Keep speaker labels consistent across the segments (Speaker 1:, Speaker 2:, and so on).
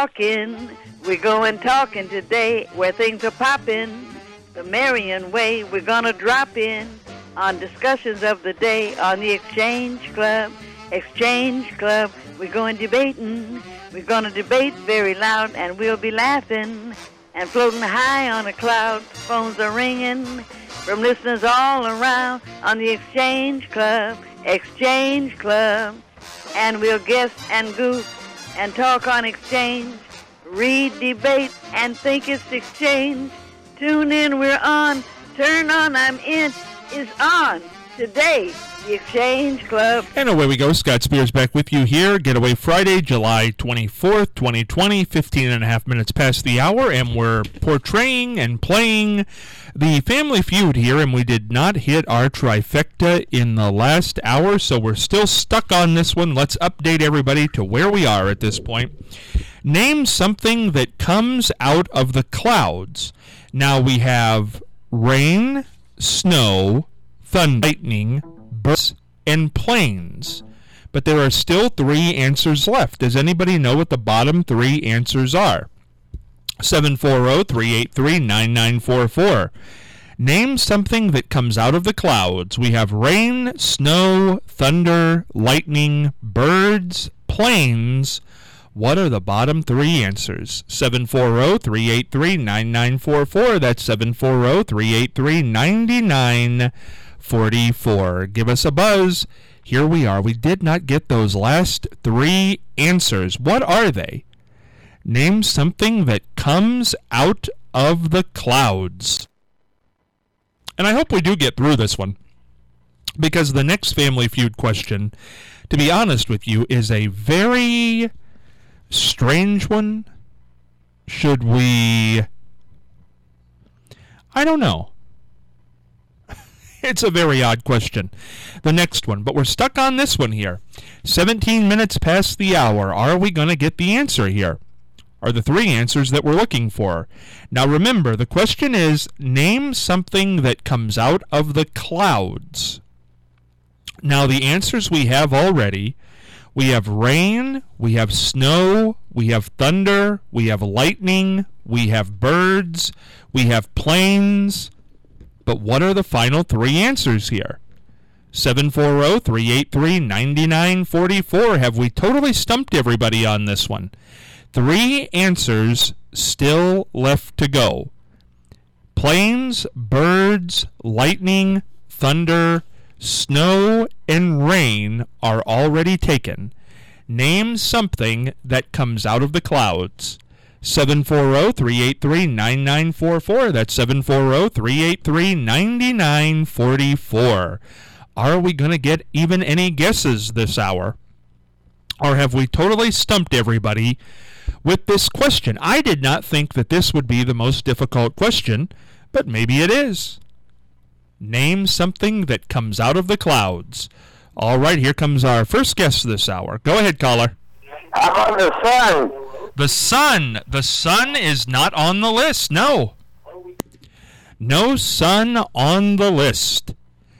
Speaker 1: talking. We're going talking today where things are popping. The Marion way, we're going to drop in on discussions of the day on the Exchange Club. Exchange Club, we're going debating. We're going to debate very loud, and we'll be laughing and floating high on a cloud. Phones are ringing from listeners all around on the Exchange Club. Exchange Club. And we'll guess and goof and talk on exchange, read, debate, and think it's exchange. Tune in, we're on. Turn on, I'm in, is on. Today, the Exchange Club.
Speaker 2: And away we go. Scott Spears back with you here. Getaway Friday, July 24th, 2020, 15 and a half minutes past the hour, and we're portraying and playing the Family Feud here, and we did not hit our trifecta in the last hour, so we're still stuck on this one. Let's update everybody to where we are at this point. Name something that comes out of the clouds. Now we have rain, snow, thunder, lightning, birds, and planes. But there are still 3 answers left. Does anybody know what the bottom 3 answers are? 740-383-9944. Name something that comes out of the clouds. We have rain, snow, thunder, lightning, birds, planes. What are the bottom 3 answers? 740-383-9944. That's 740-383-9944. Give us a buzz. Here we are. We did not get those last 3 answers. What are they? Name something that comes out of the clouds. And I hope we do get through this one, because the next Family Feud question, to be honest with you, is a very strange one. Should we... I don't know. It's a very odd question, the next one. But we're stuck on this one here. 17 minutes past the hour. Are we going to get the answer here? Are the 3 answers that we're looking for. Now remember, the question is, name something that comes out of the clouds. Now the answers we have already, we have rain, we have snow, we have thunder, we have lightning, we have birds, we have planes. But what are the final 3 answers here? 740-383-9944. Have we totally stumped everybody on this one? 3 answers still left to go. Planes, birds, lightning, thunder, snow, and rain are already taken. Name something that comes out of the clouds. 740-383-9944. That's 740-383-9944. Are we going to get even any guesses this hour? Or have we totally stumped everybody with this question? I did not think that this would be the most difficult question, but maybe it is. Name something that comes out of the clouds. All right, here comes our first guest this hour. Go ahead, caller.
Speaker 3: How about the sun?
Speaker 2: The sun. The sun is not on the list. No. No sun on the list.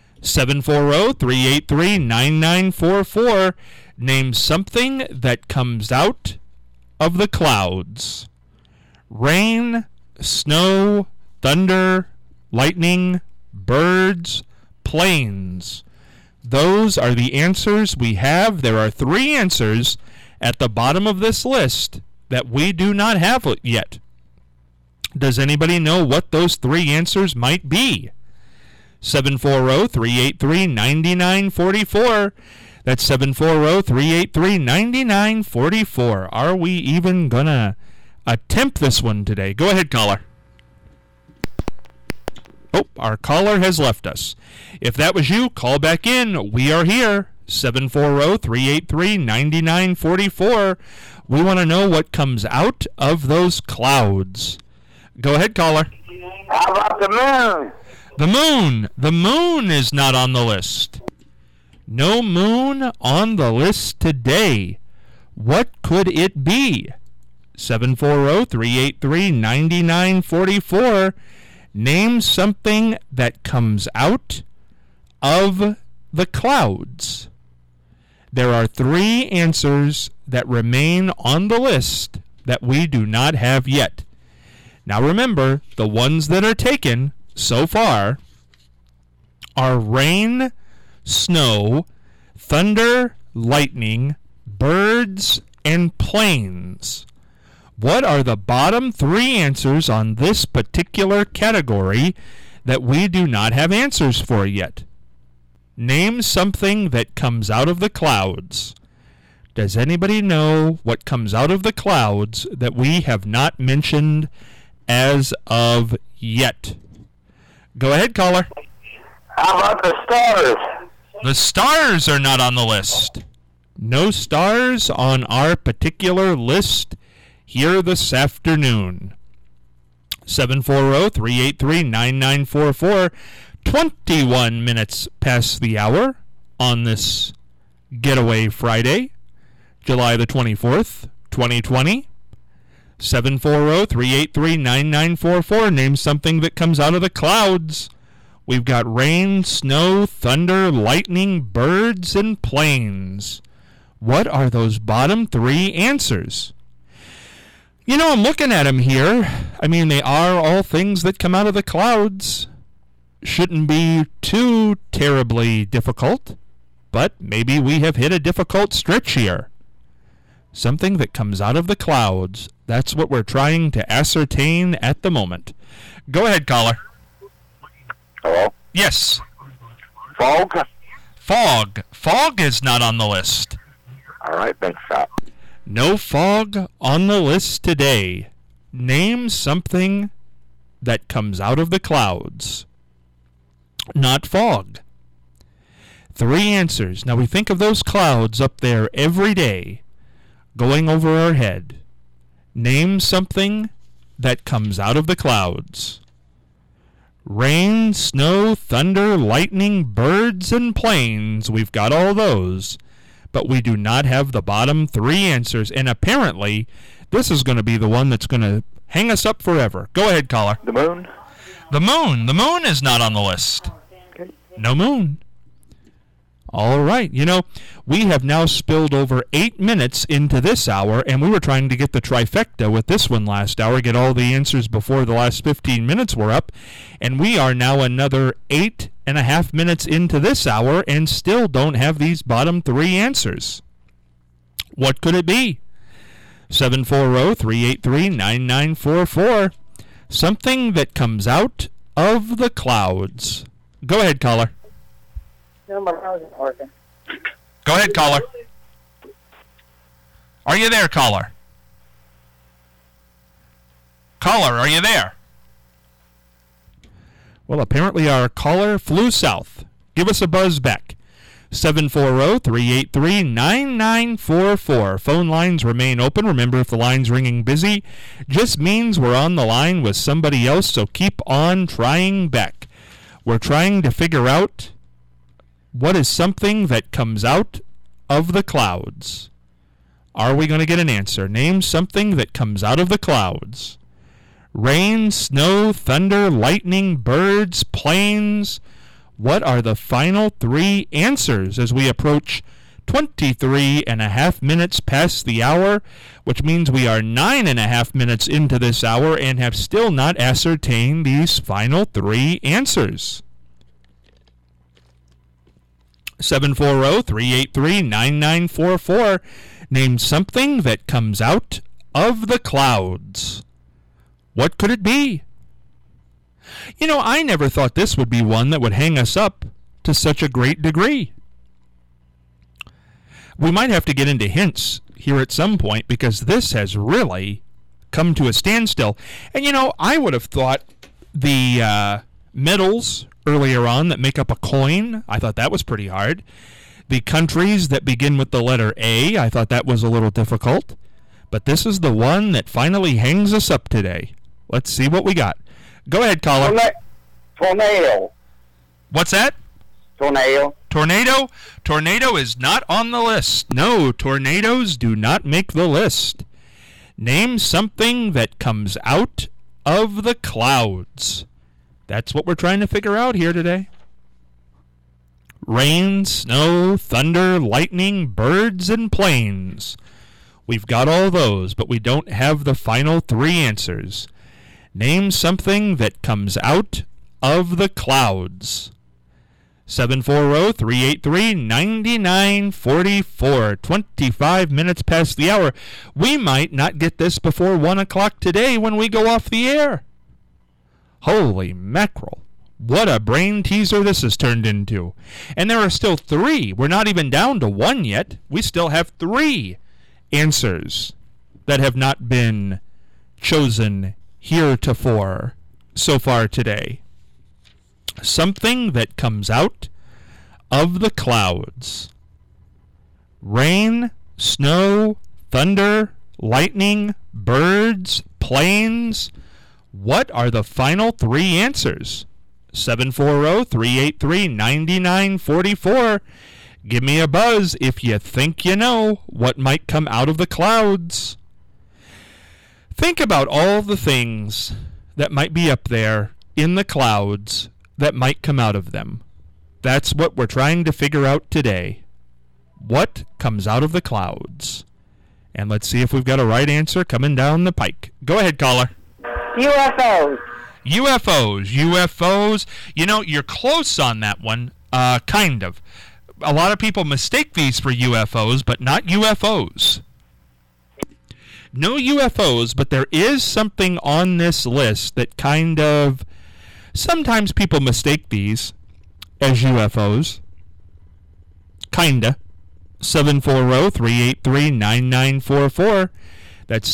Speaker 2: 740-383-9944. Name something that comes out of the clouds. Rain, snow, thunder, lightning, birds, planes. Those are the answers we have. There are 3 answers at the bottom of this list that we do not have yet. Does anybody know what those 3 answers might be? 740-383-9944. That's 740-383-9944. Are we even going to attempt this one today? Go ahead, caller. Oh, our caller has left us. If that was you, call back in. We are here. 740-383-9944. We want to know what comes out of those clouds. Go ahead, caller.
Speaker 3: How about the moon?
Speaker 2: The moon. The moon is not on the list. No moon on the list today. What could it be? 740-383-9944. Name something that comes out of the clouds. There are 3 answers that remain on the list that we do not have yet. Now remember, the ones that are taken so far are rain, snow, thunder, lightning, birds, and planes. What are the bottom three answers on this particular category that we do not have answers for yet? Name something that comes out of the clouds. Does anybody know what comes out of the clouds that we have not mentioned as of yet? Go ahead, caller.
Speaker 3: How about the stars?
Speaker 2: The stars are not on the list. No stars on our particular list here this afternoon. 740-383-9944. 21 minutes past the hour on this Getaway Friday, July the 24th, 2020. 740-383-9944. Name something that comes out of the clouds. We've got rain, snow, thunder, lightning, birds, and planes. What are those bottom three answers? You know, I'm looking at them here. I mean, they are all things that come out of the clouds. Shouldn't be too terribly difficult, but maybe we have hit a difficult stretch here. Something that comes out of the clouds. That's what we're trying to ascertain at the moment. Go ahead, caller.
Speaker 3: Hello?
Speaker 2: Yes.
Speaker 3: Fog?
Speaker 2: Fog. Fog is not on the list.
Speaker 3: All right, thanks, Scott.
Speaker 2: No fog on the list today. Name something that comes out of the clouds. Not fog. Three answers. Now we think of those clouds up there every day going over our head. Name something that comes out of the clouds. Rain, snow, thunder, lightning, birds, and planes. We've got all those. But we do not have the bottom three answers. And apparently, this is going to be the one that's going to hang us up forever. Go ahead, caller.
Speaker 3: The moon?
Speaker 2: The moon. The moon is not on the list. No moon. All right. You know, we have now spilled over 8 minutes into this hour, and we were trying to get the trifecta with this one last hour, get all the answers before the last 15 minutes were up, and we are now another 8.5 minutes into this hour and still don't have these bottom three answers. What could it be? 740-383-9944. Something that comes out of the clouds. Go ahead, caller.
Speaker 4: No, my phone isn't working.
Speaker 2: Go ahead, caller. Are you there, caller? Caller, are you there? Well, apparently our caller flew south. Give us a buzz back. 740-383-9944. Phone lines remain open. Remember, if the line's ringing busy, just means we're on the line with somebody else, so keep on trying back. We're trying to figure out what is something that comes out of the clouds. Are we going to get an answer? Name something that comes out of the clouds. Rain, snow, thunder, lightning, birds, planes. What are the final three answers as we approach 23.5 minutes past the hour, which means we are 9.5 minutes into this hour and have still not ascertained these final three answers. 740-383-9944. Name something that comes out of the clouds. What could it be? You know, I never thought this would be one that would hang us up to such a great degree. We might have to get into hints here at some point because this has really come to a standstill. And, you know, I would have thought the metals earlier on that make up a coin, I thought that was pretty hard. The countries that begin with the letter A, I thought that was a little difficult. But this is the one that finally hangs us up today. Let's see what we got. Go ahead, caller.
Speaker 3: Tornado.
Speaker 2: What's that?
Speaker 3: Tornado.
Speaker 2: Tornado? Tornado is not on the list. No, tornadoes do not make the list. Name something that comes out of the clouds. That's what we're trying to figure out here today. Rain, snow, thunder, lightning, birds, and planes. We've got all those, but we don't have the final three answers. Name something that comes out of the clouds. 740-383-9944. 25 minutes past the hour. We might not get this before 1 o'clock today when we go off the air. Holy mackerel. What a brain teaser this has turned into. And there are still three. We're not even down to one yet. We still have three answers that have not been chosen heretofore so far today. Something that comes out of the clouds. Rain, snow, thunder, lightning, birds, planes. What are the final three answers? 740-383-9944. Give me a buzz if you think you know what might come out of the clouds. Think about all the things that might be up there in the clouds that might come out of them. That's what we're trying to figure out today. What comes out of the clouds? And let's see if we've got a right answer coming down the pike. Go ahead, caller.
Speaker 4: UFOs.
Speaker 2: UFOs. You know, you're close on that one. Kind of. A lot of people mistake these for UFOs, but not UFOs. No UFOs, but there is something on this list that kind of... Sometimes people mistake these as UFOs. Kinda. 740-383-9944. That's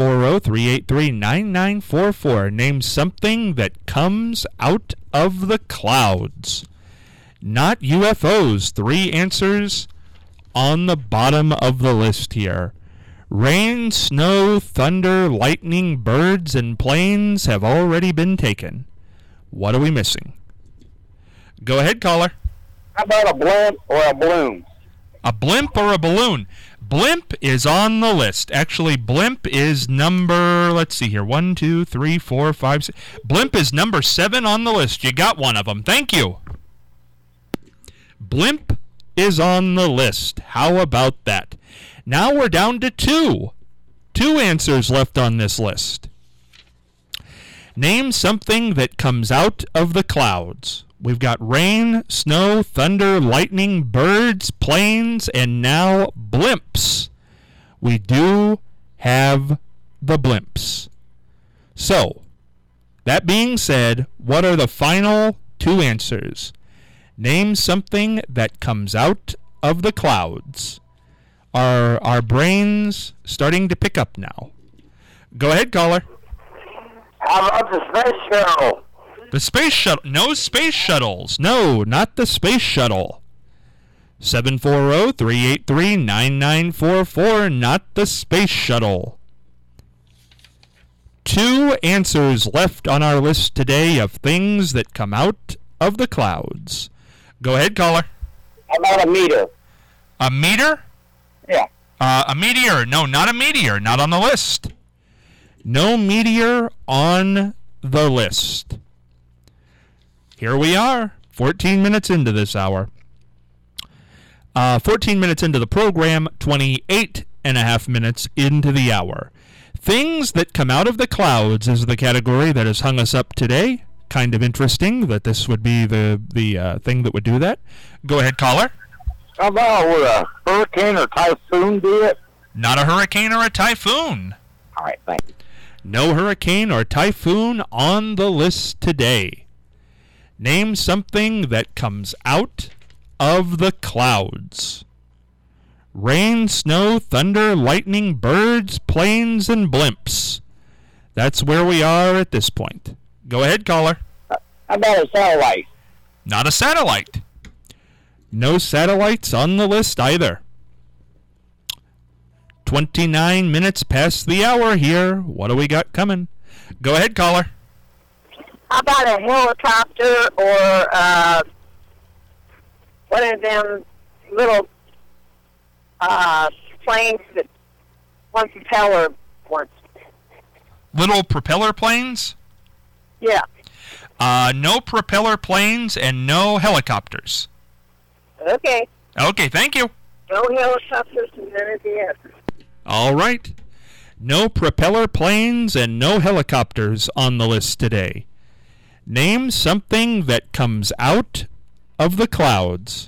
Speaker 2: 740-383-9944. Name something that comes out of the clouds. Not UFOs. Three answers on the bottom of the list here. Rain, snow, thunder, lightning, birds, and planes have already been taken. What are we missing? Go ahead, caller.
Speaker 3: How about a blimp or a balloon?
Speaker 2: A blimp or a balloon? Blimp is on the list. Actually, blimp is number, let's see here, 1, 2, 3, 4, 5, 6. Blimp is number 7 on the list. You got one of them. Thank you. Blimp is on the list. How about that? Now we're down to two. Two answers left on this list. Name something that comes out of the clouds. We've got rain, snow, thunder, lightning, birds, planes, and now blimps. We do have the blimps. So, that being said, what are the final two answers? Name something that comes out of the clouds. Are our brains starting to pick up now? Go ahead, caller.
Speaker 3: How about the space shuttle?
Speaker 2: The space shuttle. No space shuttles. No, not the space shuttle. 740-383-9944. Not the space shuttle. Two answers left on our list today of things that come out of the clouds. Go ahead, caller.
Speaker 3: How about a meter?
Speaker 2: A meter?
Speaker 3: Yeah.
Speaker 2: A meteor. No, not a meteor. Not on the list. No meteor on the list. Here we are, 14 minutes into this hour. 14 minutes into the program, 28 and a half minutes into the hour. Things that come out of the clouds is the category that has hung us up today. Kind of interesting that this would be the thing that would do that. Go ahead, caller.
Speaker 3: How about would a hurricane or typhoon do it?
Speaker 2: Not a hurricane or a typhoon.
Speaker 3: All right, thank you.
Speaker 2: No hurricane or typhoon on the list today. Name something that comes out of the clouds. Rain, snow, thunder, lightning, birds, planes, and blimps. That's where we are at this point. Go ahead, caller.
Speaker 3: How about a satellite?
Speaker 2: Not a satellite. No satellites on the list either. 29 minutes past the hour here. What do we got coming? Go ahead, caller.
Speaker 4: How about a helicopter or one of them little planes that one propeller wants?
Speaker 2: Little propeller planes?
Speaker 4: Yeah.
Speaker 2: No propeller planes and no helicopters.
Speaker 4: Okay.
Speaker 2: Okay, thank you.
Speaker 4: No helicopters and none of the others.
Speaker 2: All right. No propeller planes and no helicopters on the list today. Name something that comes out of the clouds.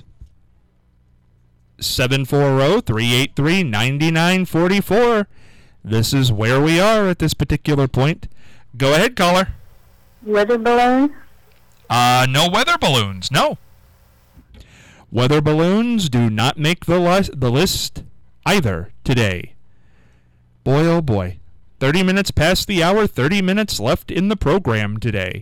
Speaker 2: 740-383-9944. This is where we are at this particular point. Go ahead, caller.
Speaker 5: Weather balloon?
Speaker 2: No weather balloons, no. Weather balloons do not make the list either today. Boy, oh boy. 30 minutes past the hour, 30 minutes left in the program today.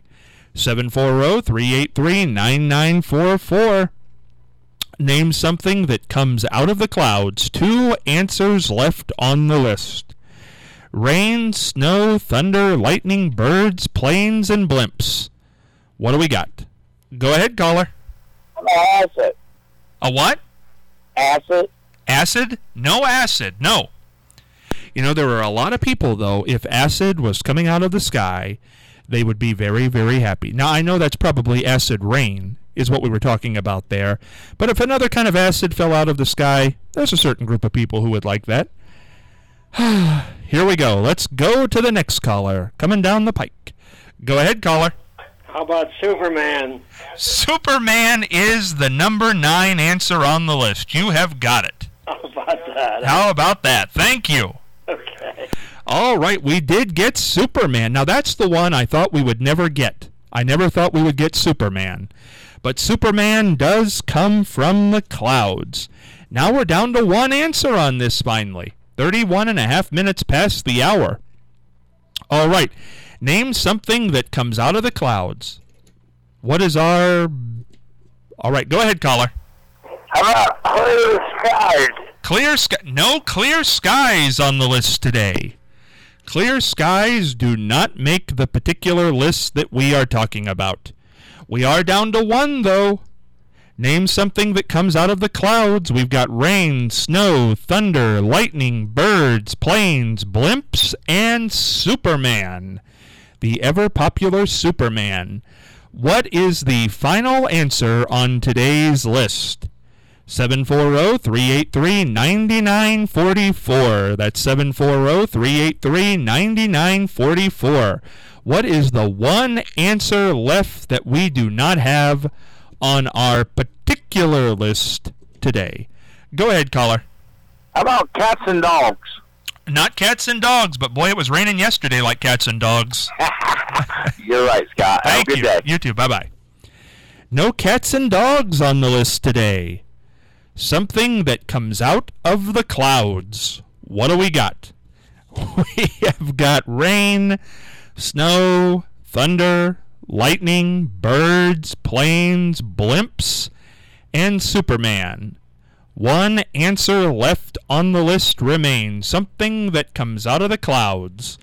Speaker 2: 740-383-9944. Name something that comes out of the clouds. 2 answers left on the list. Rain, snow, thunder, lightning, birds, planes, and blimps. What do we got? Go ahead, caller.
Speaker 3: Acid.
Speaker 2: A what?
Speaker 3: Acid.
Speaker 2: Acid? No acid. No. You know, there are a lot of people, though, if acid was coming out of the sky, they would be very, very happy. Now, I know that's probably acid rain is what we were talking about there. But if another kind of acid fell out of the sky, there's a certain group of people who would like that. Here we go. Let's go to the next caller coming down the pike. Go ahead, caller.
Speaker 6: How about Superman?
Speaker 2: Superman is the number 9 answer on the list. You have got it.
Speaker 6: How about that?
Speaker 2: How about that? Thank you.
Speaker 6: Okay.
Speaker 2: All right, we did get Superman. Now, that's the one I thought we would never get. I never thought we would get Superman. But Superman does come from the clouds. Now we're down to 1 answer on this finally. 31 and a half minutes past the hour. All right, name something that comes out of the clouds. What is our... All right, go ahead, caller.
Speaker 3: How about clear skies?
Speaker 2: Clear sky. No clear skies on the list today. Clear skies do not make the particular list that we are talking about. We are down to 1, though. Name something that comes out of the clouds. We've got rain, snow, thunder, lightning, birds, planes, blimps, and Superman. The ever-popular Superman. What is the final answer on today's list? 740-383-9944. That's 740-383-9944. What is the one answer left that we do not have on our particular list today? Go ahead, caller.
Speaker 3: How about cats and dogs?
Speaker 2: Not cats and dogs, but boy, it was raining yesterday like cats and dogs.
Speaker 3: You're right, Scott. Have a
Speaker 2: Thank
Speaker 3: good
Speaker 2: you.
Speaker 3: day.
Speaker 2: You too. Bye-bye. No cats and dogs on the list today. Something that comes out of the clouds. What do we got? We have got rain, snow, thunder, lightning, birds, planes, blimps, and Superman. 1 answer left on the list remains. Something that comes out of the clouds.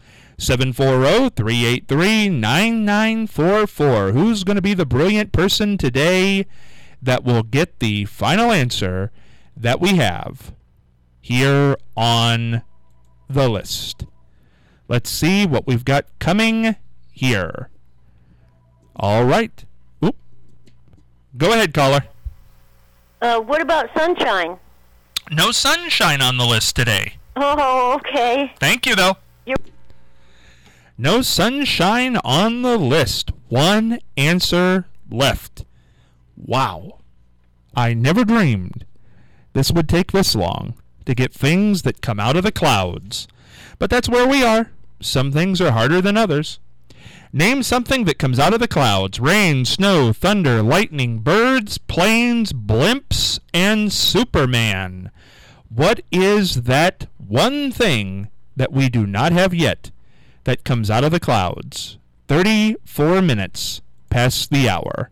Speaker 2: 740-383-9944. Who's going to be the brilliant person today that will get the final answer that we have here on the list? Let's see what we've got coming here. All right. Oop. Go ahead, caller.
Speaker 5: What about sunshine?
Speaker 2: No sunshine on the list today.
Speaker 5: Oh, okay.
Speaker 2: Thank you, though. No sunshine on the list. 1 answer left. Wow. I never dreamed this would take this long to get things that come out of the clouds. But that's where we are. Some things are harder than others. Name something that comes out of the clouds. Rain, snow, thunder, lightning, birds, planes, blimps, and Superman. What is that one thing that we do not have yet that comes out of the clouds? 34 minutes past the hour.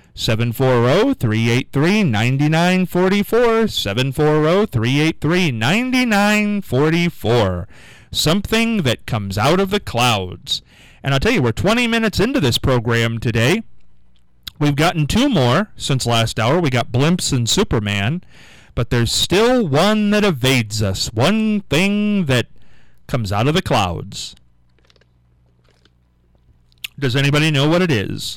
Speaker 2: 740-383-9944. 740-383-9944. Something that comes out of the clouds. And I'll tell you, we're 20 minutes into this program today. We've gotten 2 more since last hour. We got blimps and Superman. But there's still one that evades us. One thing that comes out of the clouds. Does anybody know what it is?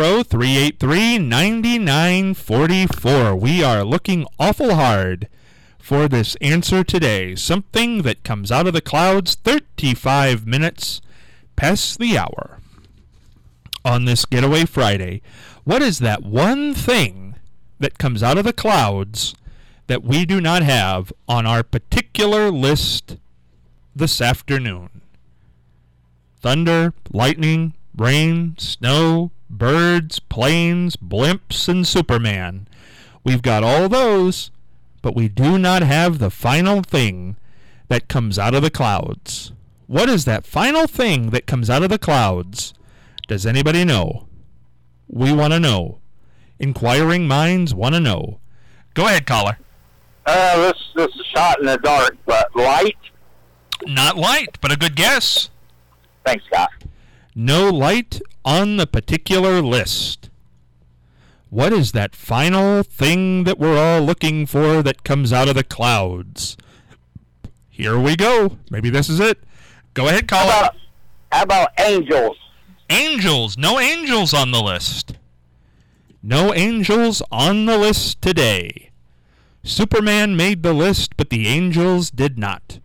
Speaker 2: 740-383-9944. We are looking awful hard for this answer today. Something that comes out of the clouds 35 minutes past the hour. On this Getaway Friday, what is that one thing that comes out of the clouds that we do not have on our particular list this afternoon? Thunder, lightning, rain, snow, birds, planes, blimps, and Superman. We've got all those, but we do not have the final thing that comes out of the clouds. What is that final thing that comes out of the clouds? Does anybody know? We want to know. Inquiring minds want to know. Go ahead, caller.
Speaker 3: This is a shot in the dark, but light?
Speaker 2: Not light, but a good guess.
Speaker 3: Thanks, Scott.
Speaker 2: No light on the particular list. What is that final thing that we're all looking for that comes out of the clouds? Here we go. Maybe this is it. Go ahead, caller.
Speaker 3: How about angels?
Speaker 2: Angels. No angels on the list. No angels on the list today. Superman made the list, but the angels did not.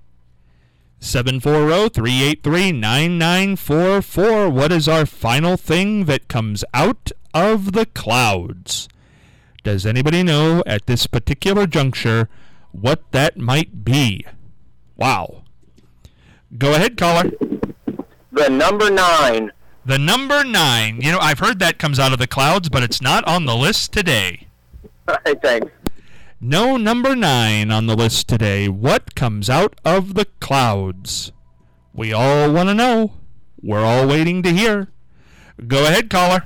Speaker 2: 740-383-9944. What is our final thing that comes out of the clouds? Does anybody know at this particular juncture what that might be? Wow. Go ahead, caller.
Speaker 3: The number 9.
Speaker 2: The number 9. You know, I've heard that comes out of the clouds, but it's not on the list today.
Speaker 3: Hey, thanks.
Speaker 2: No number 9 on the list today. What comes out of the clouds? We all want to know. We're all waiting to hear. Go ahead, caller.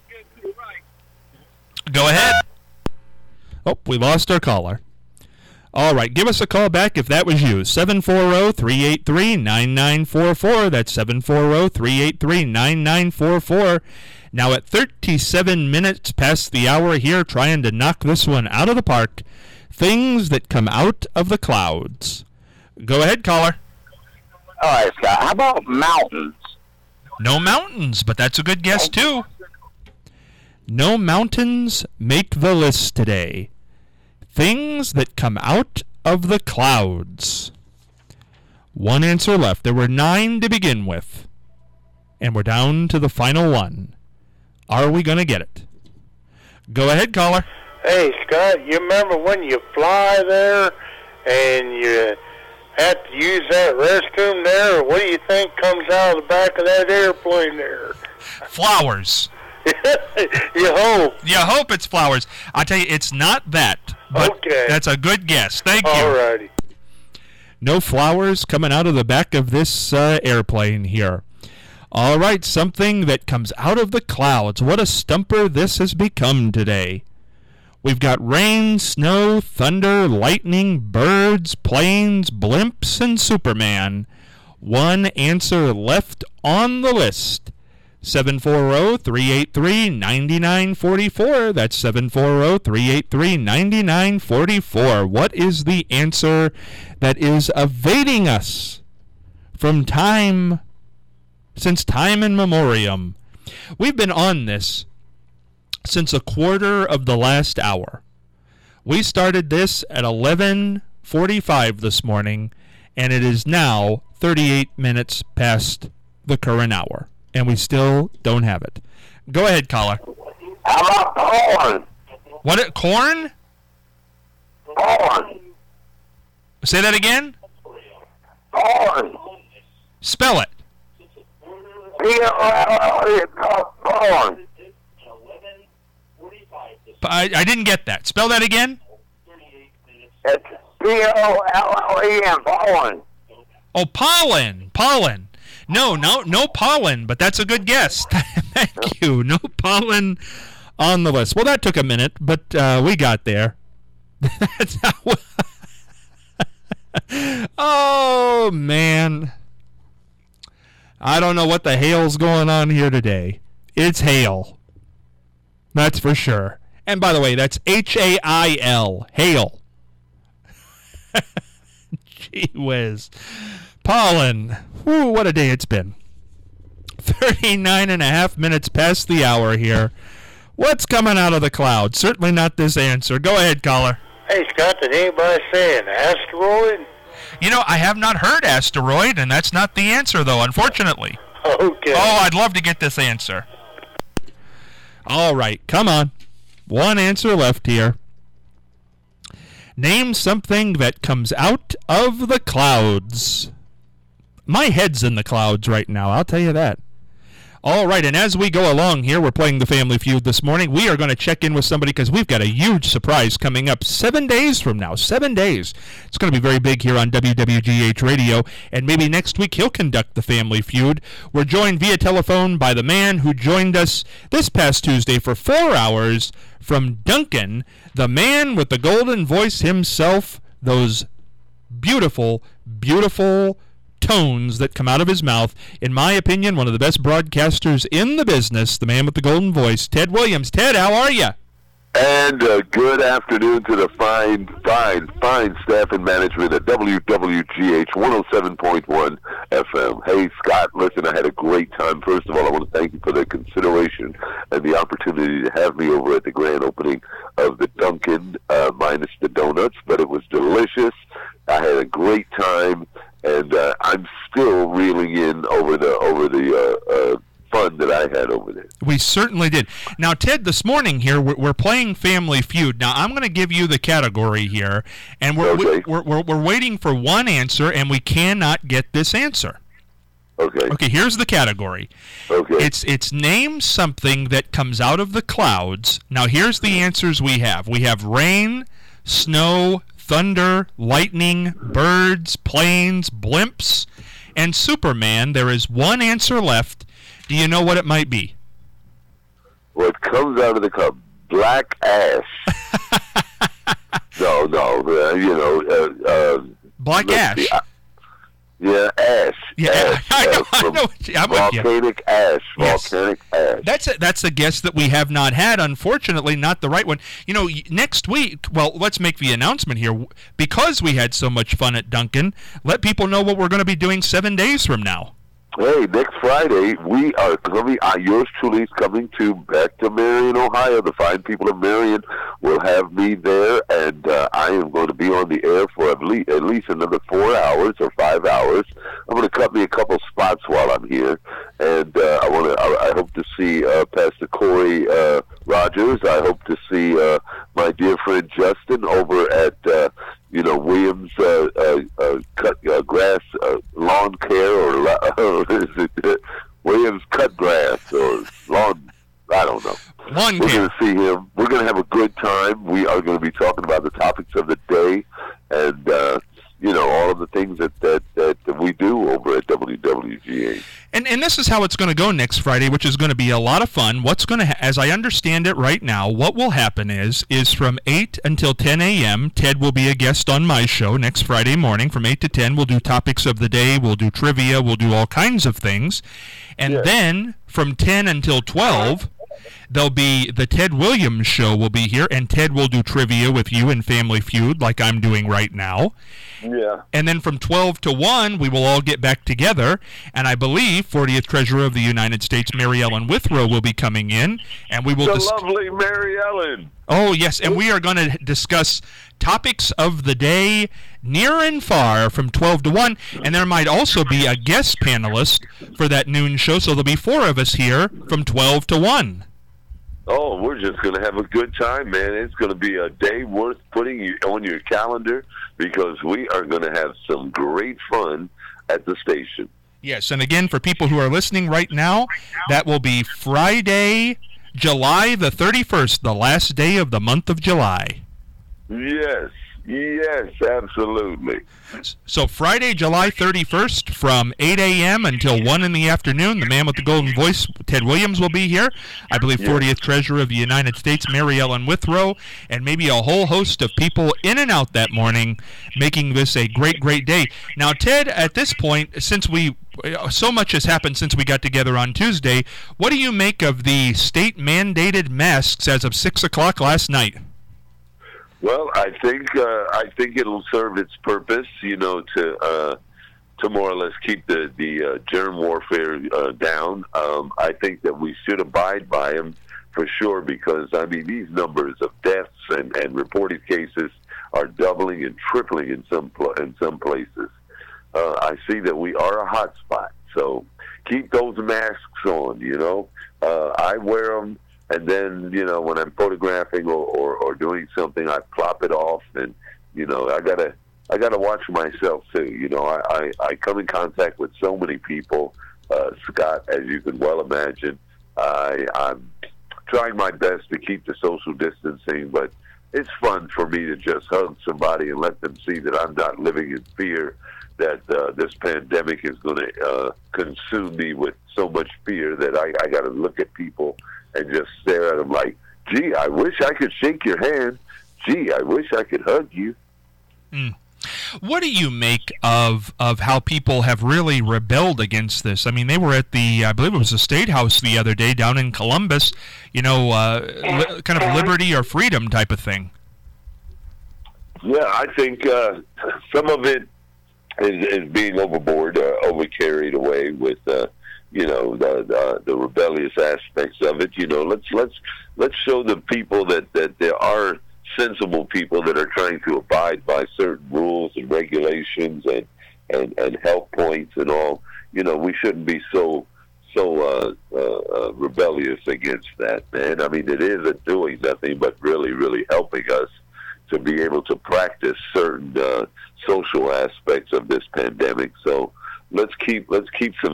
Speaker 2: Go ahead. Oh, we lost our caller. All right, give us a call back if that was you. 740-383-9944. That's 740-383-9944. Now at 37 minutes past the hour here, trying to knock this one out of the park. Things that come out of the clouds. Go ahead, caller.
Speaker 3: All right, Scott. How about mountains?
Speaker 2: No mountains, but that's a good guess, too. No mountains make the list today. Things that come out of the clouds. One answer left. There were 9 to begin with. And we're down to the final one. Are we going to get it? Go ahead, caller.
Speaker 7: Hey, Scott, you remember when you fly there and you have to use that restroom there? What do you think comes out of the back of that airplane there?
Speaker 2: Flowers.
Speaker 7: You hope.
Speaker 2: You hope it's flowers. I'll tell you, it's not that. But
Speaker 7: okay.
Speaker 2: That's a good guess. Thank you.
Speaker 7: All righty.
Speaker 2: No flowers coming out of the back of this airplane here. All right, something that comes out of the clouds. What a stumper this has become today. We've got rain, snow, thunder, lightning, birds, planes, blimps, and Superman. One answer left on the list. 740-383-9944. That's 740-383-9944. What is the answer that is evading us from time, since time in memoriam? We've been on this since a quarter of the last hour. We started this at 11:45 this morning, and it is now 38 minutes past the current hour, and we still don't have it. Go ahead, caller.
Speaker 3: How about corn?
Speaker 2: What? Corn?
Speaker 3: Corn.
Speaker 2: Say that again?
Speaker 3: Corn.
Speaker 2: Spell it.
Speaker 3: Corn.
Speaker 2: I didn't get that. Spell that again?
Speaker 3: It's Pollen. Pollen.
Speaker 2: Oh, pollen. Pollen. No pollen, but that's a good guess. Thank you. No pollen on the list. Well, that took a minute, but we got there. That's how. Oh, man. I don't know what the hell's going on here today. It's hail. That's for sure. And by the way, that's Hail. Hail. Gee whiz. Pollen. Whew, what a day it's been. 39 and a half minutes past the hour here. What's coming out of the clouds? Certainly not this answer. Go ahead, caller.
Speaker 7: Hey, Scott. Scott, did anybody say an asteroid?
Speaker 2: You know, I have not heard asteroid, and that's not the answer, though, unfortunately.
Speaker 7: Okay.
Speaker 2: Oh, I'd love to get this answer. All right, come on. One answer left here. Name something that comes out of the clouds. My head's in the clouds right now, I'll tell you that. All right, and as we go along here, we're playing the Family Feud this morning. We are going to check in with somebody because we've got a huge surprise coming up 7 days from now. 7 days. It's going to be very big here on WWGH Radio, and maybe next week he'll conduct the Family Feud. We're joined via telephone by the man who joined us this past Tuesday for 4 hours from Duncan, the man with the golden voice himself, those beautiful, beautiful tones that come out of his mouth. In my opinion, one of the best broadcasters in the business, the man with the golden voice, Ted Williams. Ted, how are you?
Speaker 8: And good afternoon to the fine staff and management at WWGH 107.1 FM. Hey, Scott, listen, I had a great time. First of all, I want to thank you for the consideration and the opportunity to have me over at the grand opening of the Dunkin', minus the donuts, but it was delicious. I had a great time, and I'm still reeling in over the fun that I had over there.
Speaker 2: We certainly did. Now, Ted, this morning here, we're playing Family Feud. Now, I'm going to give you the category here, and we're waiting for one answer, and we cannot get this answer.
Speaker 8: Okay.
Speaker 2: Okay, here's the category.
Speaker 8: Okay.
Speaker 2: It's name something that comes out of the clouds. Now, here's the answers we have. We have rain, snow, thunder, lightning, birds, planes, blimps, and Superman. There is one answer left. Do you know what it might be?
Speaker 8: What comes out of the cup? Black ash. No.
Speaker 2: Black ash.
Speaker 8: See, ash.
Speaker 2: Yeah,
Speaker 8: ash,
Speaker 2: I know. I'm with you.
Speaker 8: Volcanic ash.
Speaker 2: Yes.
Speaker 8: Volcanic ash.
Speaker 2: That's a guess that we have not had. Unfortunately, not the right one. You know, next week. Well, let's make the announcement here because we had so much fun at Dunkin'. Let people know what we're going to be doing 7 days from now.
Speaker 8: Hey, next Friday, we are coming, yours truly is coming back to Marion, Ohio. The fine people of Marion will have me there, and I am going to be on the air for at least another 4 hours or 5 hours. I'm going to cut me a couple spots while I'm here, and I hope to see Pastor Corey Rogers. I hope to see my dear friend Justin over at Williams cut grass lawn care or is it Williams cut grass or lawn? I don't know.
Speaker 2: Lawn
Speaker 8: We're
Speaker 2: care.
Speaker 8: going to see him. We're going to have a good time. We are going to be talking about the topics of the day and all of the things that we do over at WWGA.
Speaker 2: And this is how it's going to go next Friday, which is going to be a lot of fun. What's going to, as I understand it right now, what will happen is from 8 until 10 a.m., Ted will be a guest on my show next Friday morning. From 8 to 10, we'll do topics of the day, we'll do trivia, we'll do all kinds of things. And then from 10 until 12, there'll be the Ted Williams Show will be here, and Ted will do trivia with you in Family Feud like I'm doing right now.
Speaker 8: Yeah.
Speaker 2: And then from 12 to 1, we will all get back together, and I believe 40th Treasurer of the United States, Mary Ellen Withrow, will be coming in, and we will...
Speaker 8: The lovely Mary Ellen.
Speaker 2: Oh, yes, and we are going to discuss topics of the day near and far from 12 to 1, and there might also be a guest panelist for that noon show, so there'll be 4 of us here from 12 to 1.
Speaker 8: Oh, we're just going to have a good time, man. It's going to be a day worth putting on your calendar because we are going to have some great fun at the station.
Speaker 2: Yes, and again, for people who are listening right now, that will be Friday, July the 31st, the last day of the month of July.
Speaker 8: Yes, absolutely.
Speaker 2: So Friday, July 31st, from 8 a.m. until 1 in the afternoon, the man with the golden voice, Ted Williams, will be here. I believe 40th Treasurer of the United States, Mary Ellen Withrow, and maybe a whole host of people in and out that morning, making this a great, great day. Now, Ted, at this point, since so much has happened since we got together on Tuesday, what do you make of the state-mandated masks as of 6 o'clock last night?
Speaker 8: Well, I think it'll serve its purpose, to more or less keep the germ warfare down. I think that we should abide by them for sure because these numbers of deaths and reported cases are doubling and tripling in some places. I see that we are a hot spot, so keep those masks on. I wear them, and then when I'm photographing or doing something, I plop it off, and I gotta watch myself too. I come in contact with so many people, Scott, as you can well imagine. I'm trying my best to keep the social distancing, but it's fun for me to just hug somebody and let them see that I'm not living in fear that this pandemic is going to consume me with so much fear that I got to look at people and just stare at them like, gee, I wish I could shake your hand. Gee, I wish I could hug you.
Speaker 2: Mm. What do you make of how people have really rebelled against this? I mean, they were at I believe it was the State House the other day down in Columbus, kind of liberty or freedom type of thing.
Speaker 8: Yeah, I think some of it is being overboard, overcarried away with, the rebellious aspects of it. Let's show the people that there are sensible people that are trying to abide by certain rules and regulations and health points and all. We shouldn't be so rebellious against that, man. I mean, it isn't doing nothing but really, really helping us to be able to practice certain social aspects of this pandemic. So let's keep some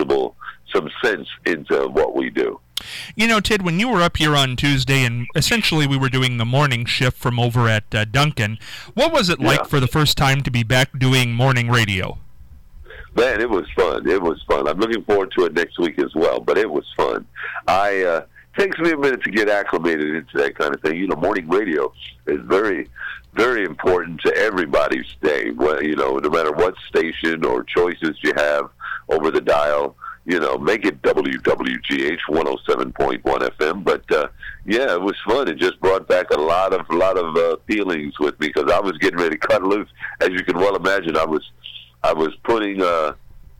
Speaker 8: sense into what we do.
Speaker 2: Ted, when you were up here on Tuesday, and essentially we were doing the morning shift from over at Duncan, what was it like for the first time to be back doing morning radio?
Speaker 8: Man, it was fun. I'm looking forward to it next week as well, but it was fun. It takes me a minute to get acclimated into that kind of thing. Morning radio is very, very important to everybody's day. Well, no matter what station or choices you have over the dial, make it WWGH 107.1 FM. But it was fun. It just brought back a lot of feelings with me because I was getting ready to cut loose. As you can well imagine, I was putting a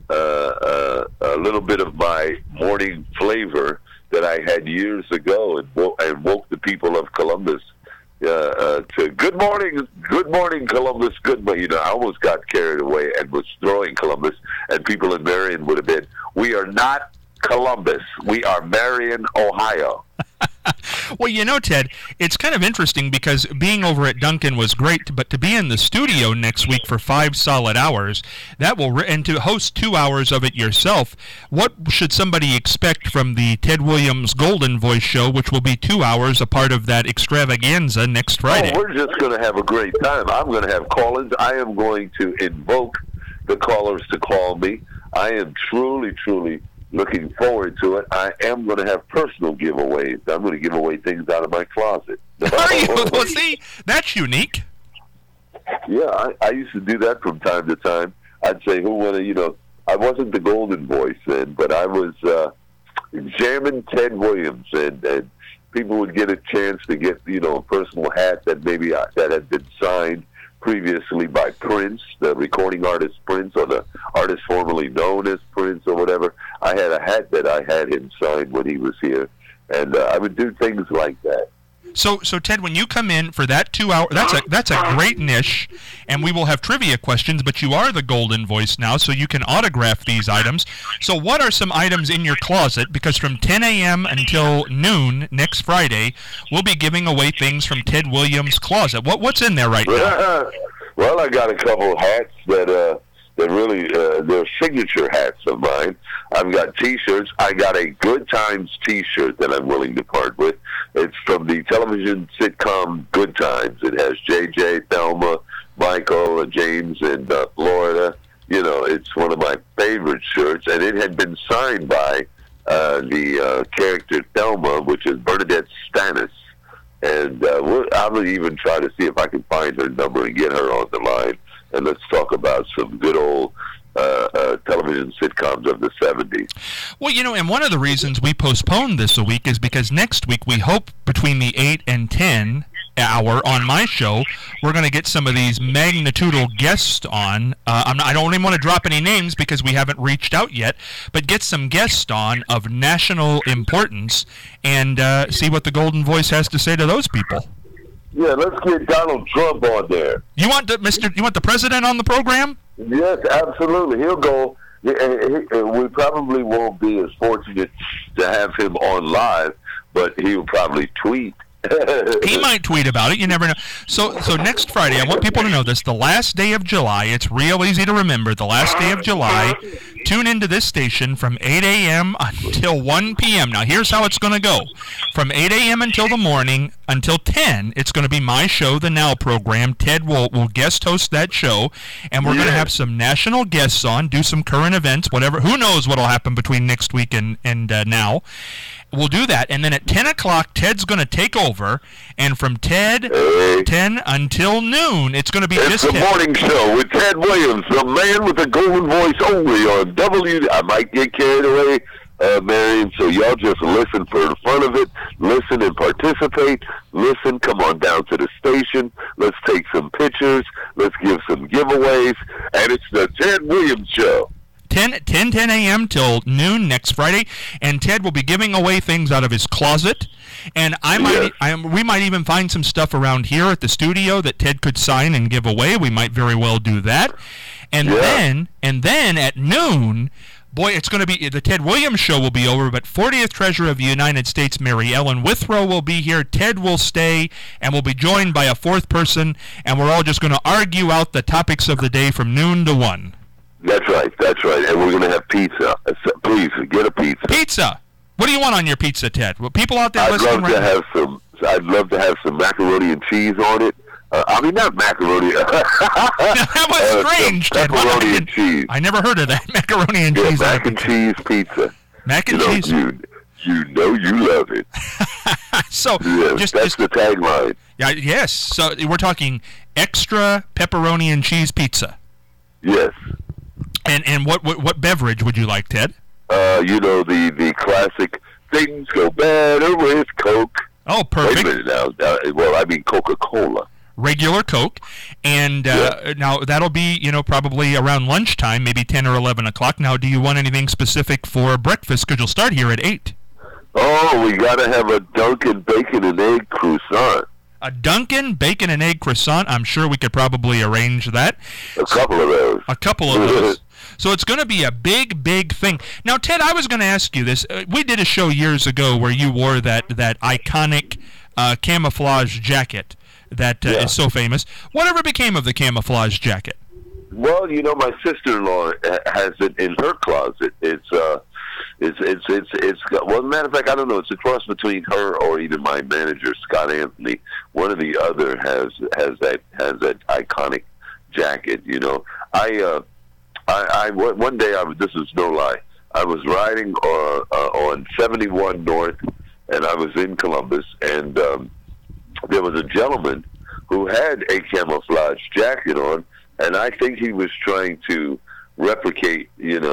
Speaker 8: little bit of my morning flavor that I had years ago and woke the people of Columbus to good morning, Columbus, good morning. I almost got carried away and was throwing Columbus, and people in Marion would have been, we are not Columbus, we are Marion, Ohio.
Speaker 2: Well, Ted, it's kind of interesting because being over at Duncan was great, but to be in the studio next week for 5 solid hours, and to host 2 hours of it yourself, what should somebody expect from the Ted Williams Golden Voice show, which will be 2 hours, a part of that extravaganza next Friday?
Speaker 8: Oh, we're just going to have a great time. I'm going to have call-ins. I am going to invoke the callers to call me. I am truly looking forward to it. I am going to have personal giveaways. I'm going to give away things out of my closet.
Speaker 2: Are you? Well, see, that's unique.
Speaker 8: Yeah, I used to do that from time to time. I'd say, who want to, I wasn't the Golden Voice then, but I was jamming Ted Williams, and people would get a chance to get, a personal hat that maybe that had been signed previously by Prince, the recording artist Prince, or the artist formerly known as Prince or whatever. I had a hat that I had him signed when he was here, and I would do things like that.
Speaker 2: So Ted, when you come in for that 2 hour, that's a great niche, and we will have trivia questions, but you are the Golden Voice now, so you can autograph these items. So what are some items in your closet? Because from 10 a.m. until noon next Friday, we'll be giving away things from Ted Williams' closet. What's in there right now?
Speaker 8: Well, I got a couple of hats that really, they're signature hats of mine. I've got T-shirts. I got a Good Times T-shirt that I'm willing to part with. It's from the television sitcom Good Times. It has J.J., Thelma, Michael, James, and Florida. It's one of my favorite shirts, and it had been signed by the character Thelma, which is Bernadette Stanis. And I'll even try to see if I can find her number and get her on the line. And let's talk about some good old television sitcoms of the 70s.
Speaker 2: Well, and one of the reasons we postponed this a week is because next week we hope between the 8 and 10 hour on my show, we're going to get some of these magnitudinal guests on. I don't even want to drop any names because we haven't reached out yet, but get some guests on of national importance and see what the Golden Voice has to say to those people.
Speaker 8: Yeah, let's get Donald Trump on there.
Speaker 2: You want the president on the program?
Speaker 8: Yes, absolutely. He'll go. We probably won't be as fortunate to have him on live, but he'll probably tweet.
Speaker 2: He might tweet about it. You never know. So next Friday, I want people to know this. The last day of July. It's real easy to remember. The last day of July. Tune into this station from 8 a.m. until 1 p.m. Now, here's how it's going to go. From 8 a.m. until the morning, until 10, it's going to be my show, The Now program. Ted will guest host that show, and we're going to have some national guests on, do some current events, whatever. Who knows what will happen between next week and now. We'll do that, and then at 10 o'clock, Ted's going to take over, and from 10 until noon, it's going to be
Speaker 8: it's
Speaker 2: just
Speaker 8: the
Speaker 2: Ted.
Speaker 8: Morning Show with Ted Williams, the man with the golden voice, only on W. I might get carried away, Marion, so y'all just listen for the fun of it. Listen and participate. Listen, come on down to the station. Let's take some pictures. Let's give some giveaways, and it's the Ted Williams Show.
Speaker 2: 10 a.m. till noon next Friday, and Ted will be giving away things out of his closet, and we might even find some stuff around here at the studio that Ted could sign and give away. We might very well do that, and then at noon, boy, it's going to be the Ted Williams Show will be over, but 40th Treasurer of the United States, Mary Ellen Withrow, will be here. Ted will stay, and we'll be joined by a fourth person, and we're all just going to argue out the topics of the day from noon to 1.
Speaker 8: That's right. And we're going to have pizza. Please, get a pizza.
Speaker 2: Pizza! What do you want on your pizza, Ted? Well, people out there
Speaker 8: I'd
Speaker 2: listening
Speaker 8: I'd love to have some macaroni and cheese on it. Not macaroni.
Speaker 2: That was strange, Ted.
Speaker 8: Macaroni and cheese.
Speaker 2: I never heard of that. Macaroni and cheese.
Speaker 8: Mac and cheese pizza.
Speaker 2: Mac and cheese.
Speaker 8: You know you love it.
Speaker 2: So,
Speaker 8: yes, that's the tagline.
Speaker 2: Yeah, yes. So we're talking extra pepperoni and cheese pizza.
Speaker 8: Yes.
Speaker 2: And what beverage would you like, Ted?
Speaker 8: The classic things go better with Coke.
Speaker 2: Oh, perfect.
Speaker 8: Wait a minute now. I mean Coca-Cola.
Speaker 2: Regular Coke. And now that'll be, probably around lunchtime, maybe 10 or 11 o'clock. Now, do you want anything specific for breakfast? Because you'll start here at 8.
Speaker 8: Oh, we got to have a Dunkin' bacon and egg croissant.
Speaker 2: A Dunkin' bacon and egg croissant. I'm sure we could probably arrange that.
Speaker 8: A couple of those.
Speaker 2: So it's going to be a big, big thing. Now, Ted, I was going to ask you this. We did a show years ago where you wore that iconic camouflage jacket that is so famous. Whatever became of the camouflage jacket?
Speaker 8: Well, my sister-in-law has it in her closet. It's well, matter of fact, I don't know. It's a cross between her or even my manager, Scott Anthony. One or the other has that iconic jacket. I one day this is no lie. I was riding on 71 North, and I was in Columbus, and there was a gentleman who had a camouflage jacket on, and I think he was trying to replicate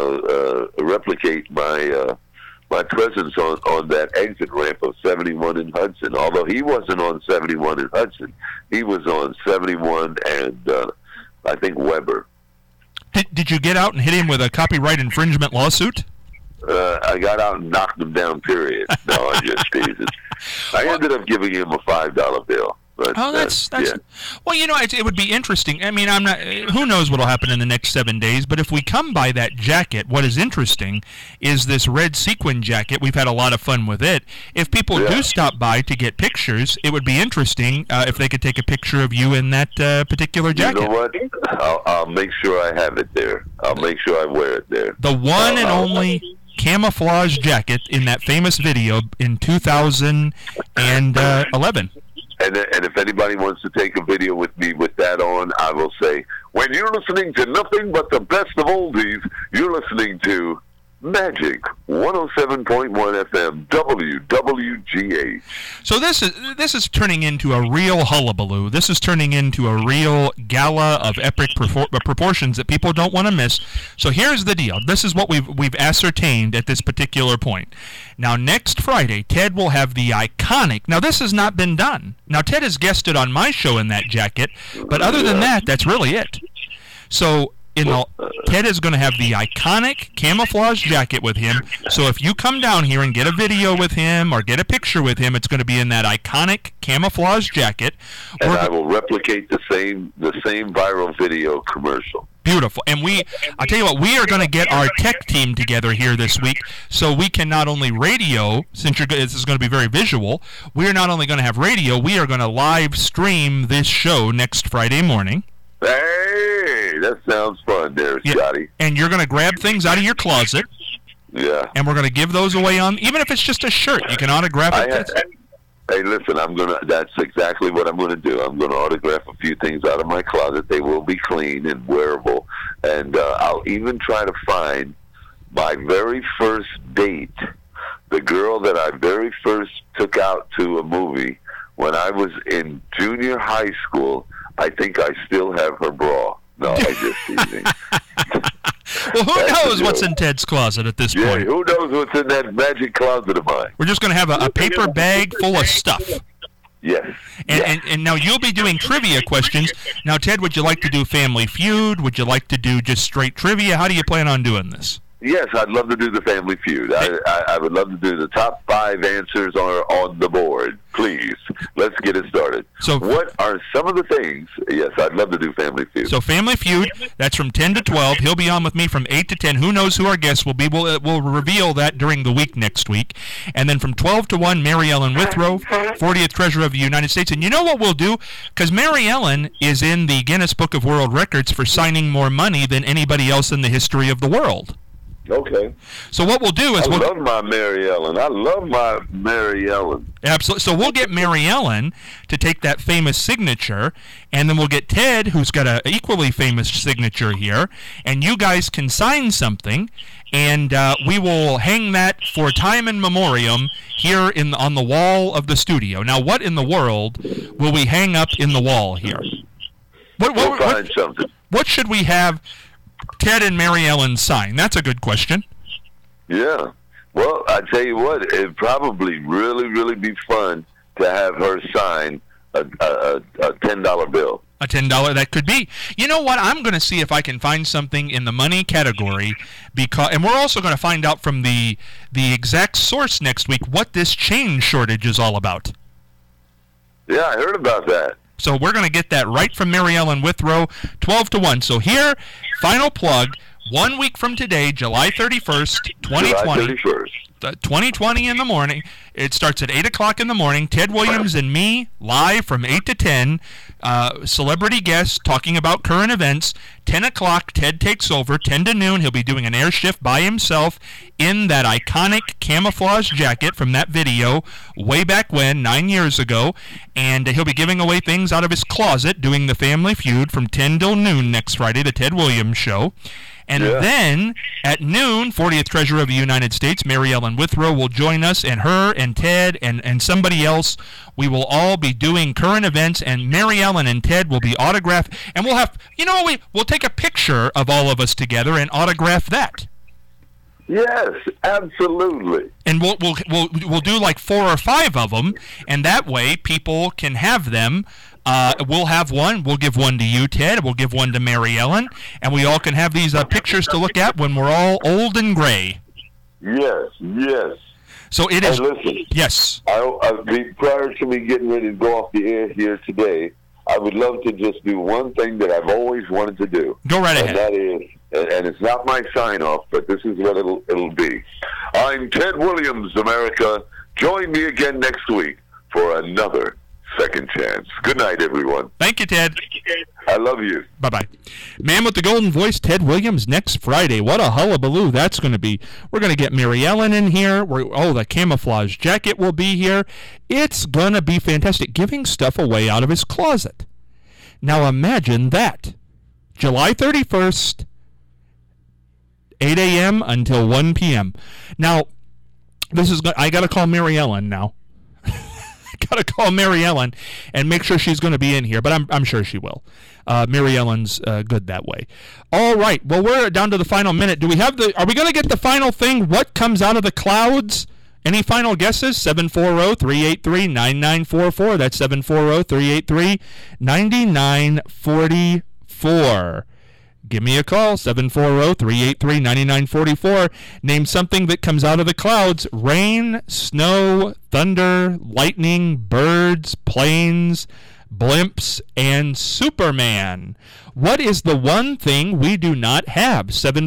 Speaker 8: my presence on that exit ramp of 71 in Hudson. Although he wasn't on 71 in Hudson, he was on 71 and I think Weber.
Speaker 2: Did you get out and hit him with a copyright infringement lawsuit?
Speaker 8: I got out and knocked him down, period. No, I just teased. I ended up giving him a $5 bill. But,
Speaker 2: that's well, it would be interesting. I mean, I'm not. Who knows what will happen in the next 7 days? But if we come by that jacket, what is interesting is this red sequin jacket. We've had a lot of fun with it. If people do stop by to get pictures, it would be interesting if they could take a picture of you in that particular jacket.
Speaker 8: You know what? I'll make sure I have it there. I'll make sure I wear it there.
Speaker 2: The one and only camouflage jacket in that famous video in 2011.
Speaker 8: And if anybody wants to take a video with me with that on, I will say, when you're listening to nothing but the best of oldies, you're listening to Magic 107.1 FM WWGH.
Speaker 2: So this is turning into a real hullabaloo. This is turning into a real gala of epic proportions that people don't want to miss. So here's the deal. This is what we've ascertained at this particular point. Now next Friday, Ted will have the iconic. Now this has not been done. Now Ted has guested on my show in that jacket, but other than that, that's really it. So Ted is going to have the iconic camouflage jacket with him. So if you come down here and get a video with him or get a picture with him, it's going to be in that iconic camouflage jacket.
Speaker 8: And I will replicate the same viral video commercial.
Speaker 2: Beautiful. And I'll tell you what, we are going to get our tech team together here this week so we can not only radio, since this is going to be very visual, we are not only going to have radio, we are going to live stream this show next Friday morning.
Speaker 8: Hey, that sounds fun there, Scotty.
Speaker 2: And you're going to grab things out of your closet.
Speaker 8: Yeah.
Speaker 2: And we're going to give those away even if it's just a shirt, you can autograph it.
Speaker 8: Hey, listen, that's exactly what I'm going to do. I'm going to autograph a few things out of my closet. They will be clean and wearable. And I'll even try to find my very first date, the girl that I very first took out to a movie when I was in junior high school. I think I still have her bra. No, I just teasing.
Speaker 2: Well, who knows what's in Ted's closet at this point?
Speaker 8: Yeah, who knows what's in that magic closet of mine?
Speaker 2: We're just going to have a paper bag full of stuff.
Speaker 8: Yes.
Speaker 2: And now you'll be doing trivia questions. Now, Ted, would you like to do Family Feud? Would you like to do just straight trivia? How do you plan on doing this?
Speaker 8: Yes, I'd love to do the Family Feud. I would love to do the top 5 answers on the board. Please, let's get it started. So, what are some of the things? Yes, I'd love to do Family Feud.
Speaker 2: So, Family Feud, that's from 10 to 12. He'll be on with me from 8 to 10. Who knows who our guests will be? We'll reveal that during the week next week. And then from 12 to 1, Mary Ellen Withrow, 40th Treasurer of the United States. And you know what we'll do? Because Mary Ellen is in the Guinness Book of World Records for signing more money than anybody else in the history of the world.
Speaker 8: Okay.
Speaker 2: So what we'll do is
Speaker 8: I love my Mary Ellen.
Speaker 2: Absolutely. So we'll get Mary Ellen to take that famous signature, and then we'll get Ted, who's got an equally famous signature here, and you guys can sign something, and we will hang that for time and memoriam here on the wall of the studio. Now, what in the world will we hang up in the wall here?
Speaker 8: We'll find something.
Speaker 2: What should we have Ted and Mary Ellen sign? That's a good question.
Speaker 8: Yeah. Well, I tell you what, it'd probably really, really be fun to have her sign a $10 bill.
Speaker 2: A $10, that could be. You know what? I'm going to see if I can find something in the money category, and we're also going to find out from the exact source next week what this chain shortage is all about.
Speaker 8: Yeah, I heard about that.
Speaker 2: So we're going to get that right from Mary Ellen Withrow, 12 to 1. So here, final plug, 1 week from today, July 31st, 2020.
Speaker 8: July 31st.
Speaker 2: 2020 in the morning. It starts at 8 o'clock in the morning. Ted Williams and me, live from 8 to 10. Celebrity guests talking about current events. 10 o'clock, Ted takes over. 10 to noon, he'll be doing an air shift by himself in that iconic camouflage jacket from that video way back when, 9 years ago. And he'll be giving away things out of his closet, doing the Family Feud from 10 till noon next Friday, the Ted Williams Show. And then at noon, 40th Treasurer of the United States, Mary Ellen Withrow, will join us, and her and Ted and somebody else. We will all be doing current events, and Mary Ellen and Ted will be autographed. And we'll have, we'll take a picture of all of us together and autograph that.
Speaker 8: Yes, absolutely.
Speaker 2: And we'll do like 4 or 5 of them, and that way people can have them. We'll have one. We'll give one to you, Ted. We'll give one to Mary Ellen, and we all can have these pictures to look at when we're all old and gray.
Speaker 8: Yes.
Speaker 2: So it is.
Speaker 8: Hey, listen.
Speaker 2: Yes.
Speaker 8: Prior to me getting ready to go off the air here today, I would love to just do one thing that I've always wanted to do.
Speaker 2: Go right ahead.
Speaker 8: And that is, and it's not my sign-off, but this is what it'll be. I'm Ted Williams, America. Join me again next week for another Second Chance. Good night, everyone.
Speaker 2: Thank you, Ted.
Speaker 8: I love you.
Speaker 2: Bye-bye. Man with the golden voice, Ted Williams, next Friday. What a hullabaloo that's going to be. We're going to get Mary Ellen in here. The camouflage jacket will be here. It's going to be fantastic, giving stuff away out of his closet. Now imagine that. July 31st, 8 a.m. until 1 p.m. Now, I got to call Mary Ellen now. Got to call Mary Ellen and make sure she's going to be in here, but I'm sure she will. Mary Ellen's good that way. All right. Well, we're down to the final minute. Are we going to get the final thing? What comes out of the clouds? Any final guesses? 740-383-9944. That's 740-383-9944. Give me a call, 740-383-9944. Name something that comes out of the clouds. Rain, snow, thunder, lightning, birds, planes, blimps, and Superman. What is the one thing we do not have?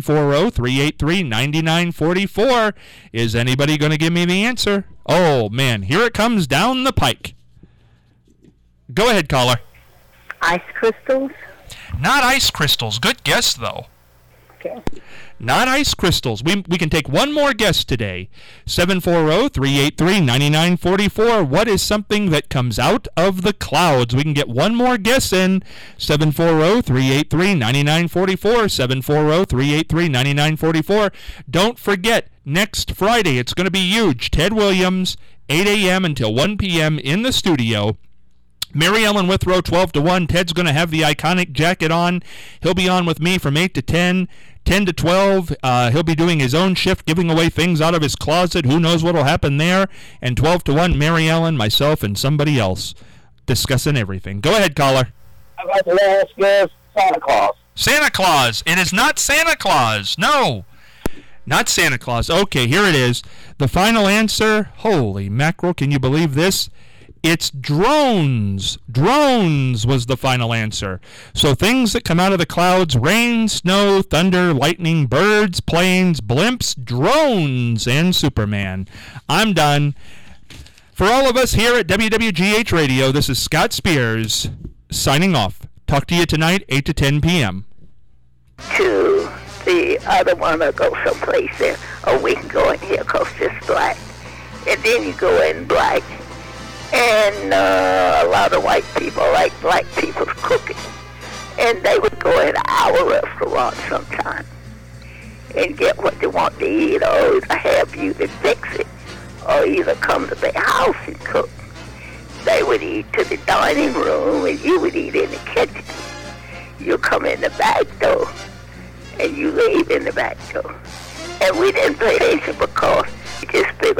Speaker 2: 740-383-9944. Is anybody going to give me the answer? Oh, man, here it comes down the pike. Go ahead, caller.
Speaker 5: Ice crystals?
Speaker 2: Not ice crystals. Good guess, though.
Speaker 5: Okay.
Speaker 2: Not ice crystals. We can take one more guess today. 740-383-9944. What is something that comes out of the clouds? We can get one more guess in. 740-383-9944. 740-383-9944. Don't forget, next Friday, it's going to be huge. Ted Williams, 8 a.m. until 1 p.m. in the studio. Mary Ellen Withrow, 12 to 1. Ted's going to have the iconic jacket on. He'll be on with me from 8 to 10. 10 to 12, he'll be doing his own shift, giving away things out of his closet. Who knows what will happen there? And 12 to 1, Mary Ellen, myself, and somebody else discussing everything. Go ahead, caller.
Speaker 3: I'd like to ask is Santa Claus.
Speaker 2: Santa Claus. It is not Santa Claus. No. Not Santa Claus. Okay, here it is. The final answer. Holy mackerel, can you believe this? It's drones. Drones was the final answer. So things that come out of the clouds, rain, snow, thunder, lightning, birds, planes, blimps, drones, and Superman. I'm done. For all of us here at WWGH Radio, this is Scott Spears signing off. Talk to you tonight, 8 to 10 p.m.
Speaker 4: To the other one or go someplace there, or we can go in here because it's black. And then you go in black. And a lot of white people like black people's cooking. And they would go in our restaurant sometime and get what they want to eat, or either have you to fix it, or either come to their house and cook. They would eat to the dining room, and you would eat in the kitchen. You come in the back door, and you leave in the back door. And we didn't pay attention because we just figured